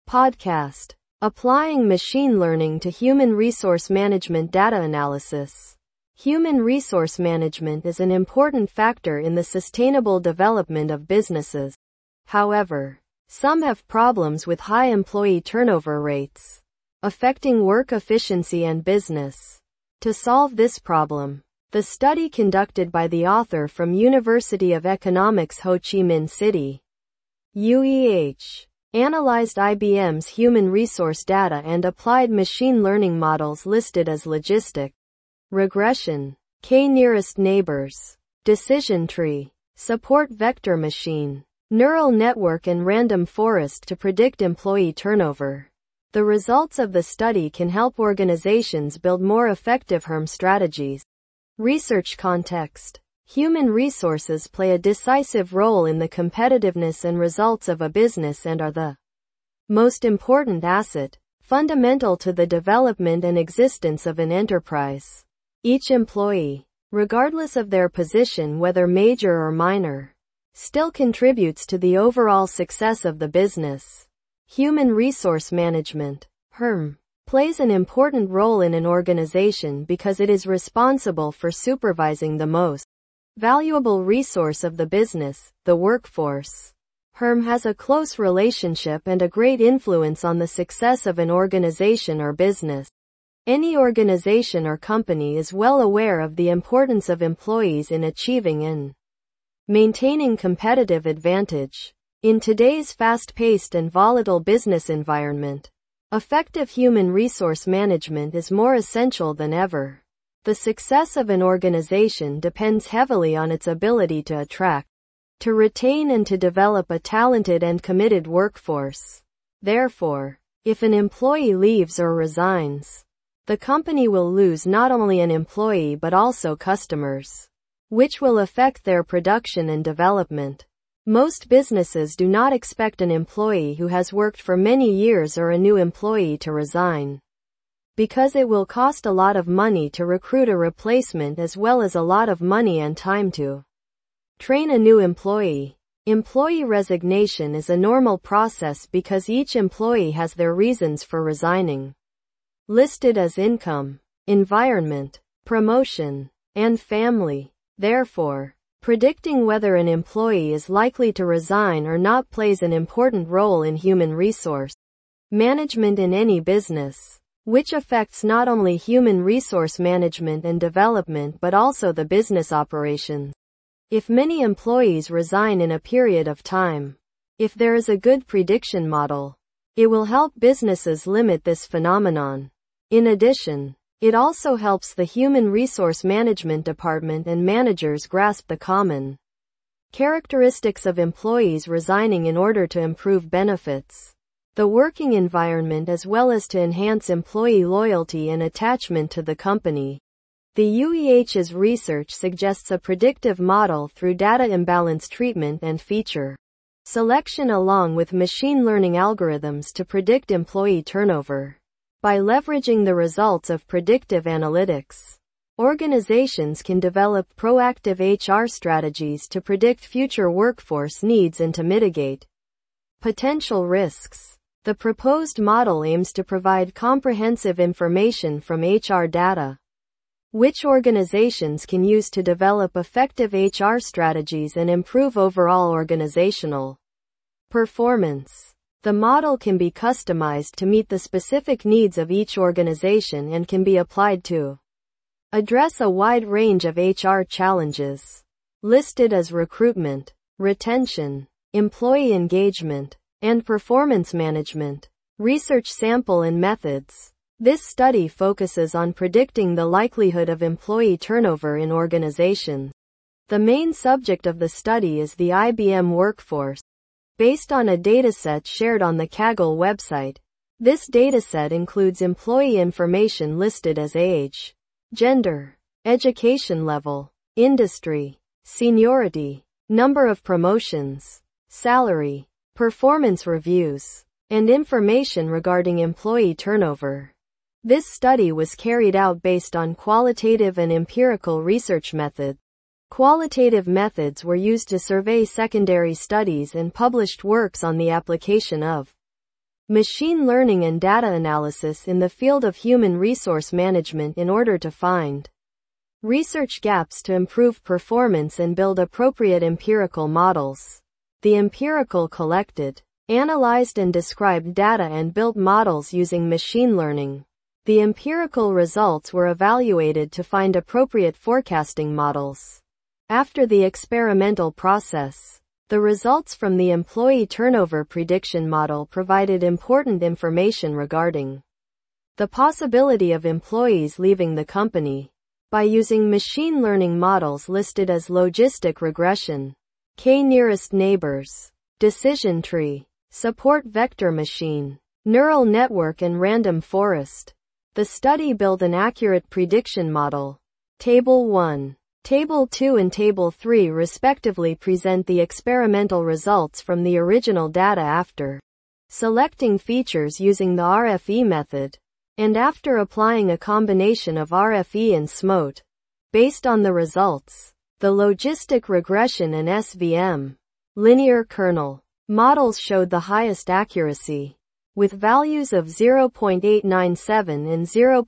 Podcast. Applying Machine Learning to Human Resource Management Data Analysis. Human resource management is an important factor in the sustainable development of businesses. However, some have problems with high employee turnover rates, affecting work efficiency and business. To solve this problem, the study conducted by the author from University of Economics Ho Chi Minh City, UEH, analyzed IBM's human resource data and applied machine learning models listed as logistic, regression, k-nearest neighbors, decision tree, support vector machine, neural network and random forest to predict employee turnover. The results of the study can help organizations build more effective HRM strategies. Research context. Human resources play a decisive role in the competitiveness and results of a business and are the most important asset, fundamental to the development and existence of an enterprise. Each employee, regardless of their position whether major or minor, still contributes to the overall success of the business. Human resource management, HRM, plays an important role in an organization because it is responsible for supervising the most valuable resource of the business, the workforce. HRM has a close relationship and a great influence on the success of an organization or business. Any organization or company is well aware of the importance of employees in achieving and maintaining competitive advantage. In today's fast-paced and volatile business environment, effective human resource management is more essential than ever. The success of an organization depends heavily on its ability to attract, to retain and to develop a talented and committed workforce. Therefore, if an employee leaves or resigns, the company will lose not only an employee but also customers, which will affect their production and development. Most businesses do not expect an employee who has worked for many years or a new employee to resign, because it will cost a lot of money to recruit a replacement as well as a lot of money and time to train a new employee. Employee resignation is a normal process because each employee has their reasons for resigning, listed as income, environment, promotion, and family. Therefore, predicting whether an employee is likely to resign or not plays an important role in human resource management in any business, which affects not only human resource management and development but also the business operations. If many employees resign in a period of time, if there is a good prediction model, it will help businesses limit this phenomenon. In addition, it also helps the human resource management department and managers grasp the common characteristics of employees resigning in order to improve benefits, the working environment as well as to enhance employee loyalty and attachment to the company. The UEH's research suggests a predictive model through data imbalance treatment and feature selection along with machine learning algorithms to predict employee turnover. By leveraging the results of predictive analytics, organizations can develop proactive HR strategies to predict future workforce needs and to mitigate potential risks. The proposed model aims to provide comprehensive information from HR data, which organizations can use to develop effective HR strategies and improve overall organizational performance. The model can be customized to meet the specific needs of each organization and can be applied to address a wide range of HR challenges, listed as recruitment, retention, employee engagement, and performance management. Research sample and methods. This study focuses on predicting the likelihood of employee turnover in organizations. The main subject of the study is the IBM workforce, based on a dataset shared on the Kaggle website. This dataset includes employee information listed as age, gender, education level, industry, seniority, number of promotions, salary, performance reviews, and information regarding employee turnover. This study was carried out based on qualitative and empirical research methods. Qualitative methods were used to survey secondary studies and published works on the application of machine learning and data analysis in the field of human resource management in order to find research gaps to improve performance and build appropriate empirical models. The empirical collected, analyzed and described data and built models using machine learning. The empirical results were evaluated to find appropriate forecasting models. After the experimental process, the results from the employee turnover prediction model provided important information regarding the possibility of employees leaving the company. By using machine learning models listed as logistic regression, k-nearest neighbors, decision tree, support vector machine, neural network and random forest, the study built an accurate prediction model. Table 1, Table 2 and Table 3 respectively present the experimental results from the original data after selecting features using the RFE method, and after applying a combination of RFE and SMOT. Based on the results, the logistic regression and SVM linear kernel models showed the highest accuracy, with values of 0.897 and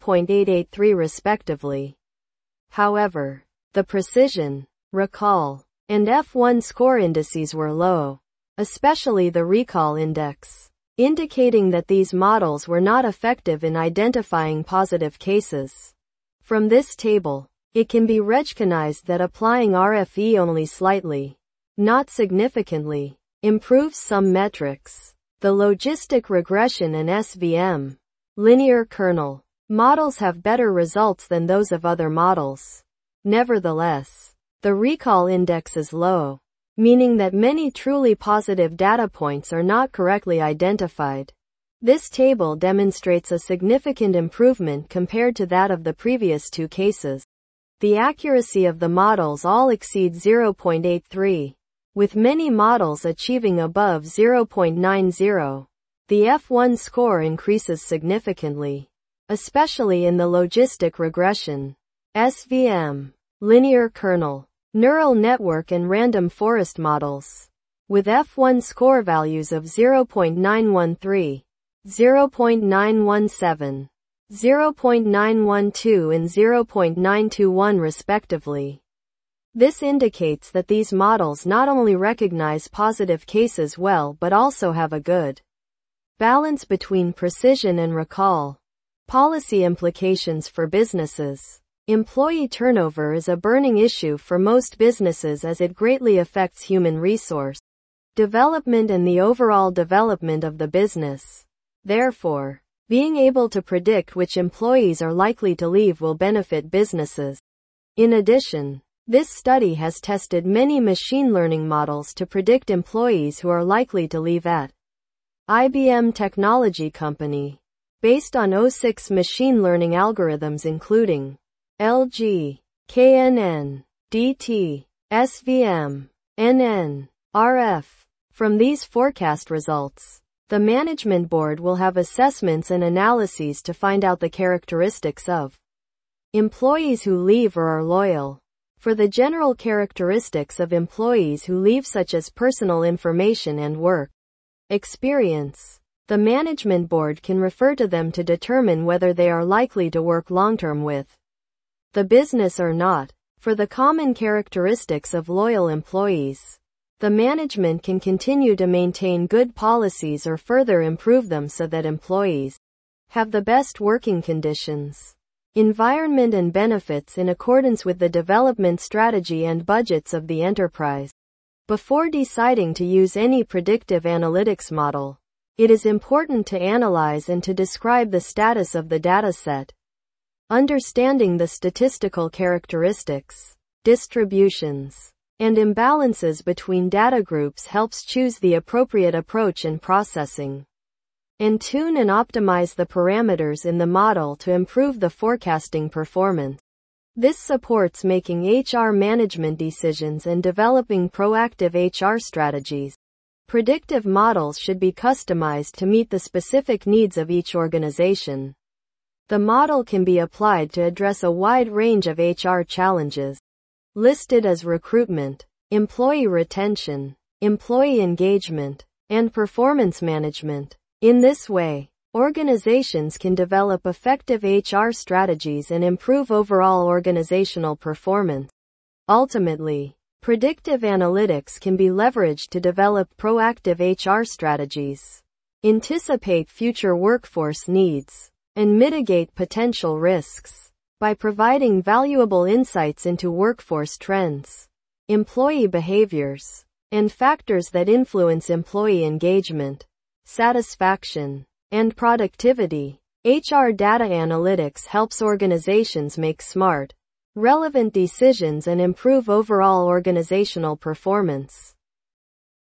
0.883 respectively. However, the precision, recall, and F1 score indices were low, especially the recall index, indicating that these models were not effective in identifying positive cases. From this table, it can be recognized that applying RFE only slightly, not significantly, improves some metrics. The logistic regression and SVM linear kernel models have better results than those of other models. Nevertheless, the recall index is low, meaning that many truly positive data points are not correctly identified. This table demonstrates a significant improvement compared to that of the previous two cases. The accuracy of the models all exceed 0.83. With many models achieving above 0.90, the F1 score increases significantly, especially in the logistic regression, SVM, linear kernel, neural network and random forest models, with F1 score values of 0.913, 0.917, 0.912 and 0.921 respectively. This indicates that these models not only recognize positive cases well but also have a good balance between precision and recall. Policy implications for businesses. Employee turnover is a burning issue for most businesses as it greatly affects human resource development and the overall development of the business. Therefore, being able to predict which employees are likely to leave will benefit businesses. In addition, this study has tested many machine learning models to predict employees who are likely to leave at IBM Technology Company, based on 06 machine learning algorithms including LG, KNN, DT, SVM, NN, RF. From these forecast results, the management board will have assessments and analyses to find out the characteristics of employees who leave or are loyal. For the general characteristics of employees who leave, such as personal information and work experience, the management board can refer to them to determine whether they are likely to work long-term with the business or not. For the common characteristics of loyal employees, the management can continue to maintain good policies or further improve them so that employees have the best working conditions, environment and benefits in accordance with the development strategy and budgets of the enterprise. Before deciding to use any predictive analytics model, it is important to analyze and to describe the status of the dataset. Understanding the statistical characteristics, distributions, and imbalances between data groups helps choose the appropriate approach in processing, and tune and optimize the parameters in the model to improve the forecasting performance. This supports making HR management decisions and developing proactive HR strategies. Predictive models should be customized to meet the specific needs of each organization. The model can be applied to address a wide range of HR challenges, listed as recruitment, employee retention, employee engagement, and performance management. In this way, organizations can develop effective HR strategies and improve overall organizational performance. Ultimately, predictive analytics can be leveraged to develop proactive HR strategies, anticipate future workforce needs, and mitigate potential risks. By providing valuable insights into workforce trends, employee behaviors, and factors that influence employee engagement, satisfaction, and productivity, HR data analytics helps organizations make smart, relevant decisions and improve overall organizational performance.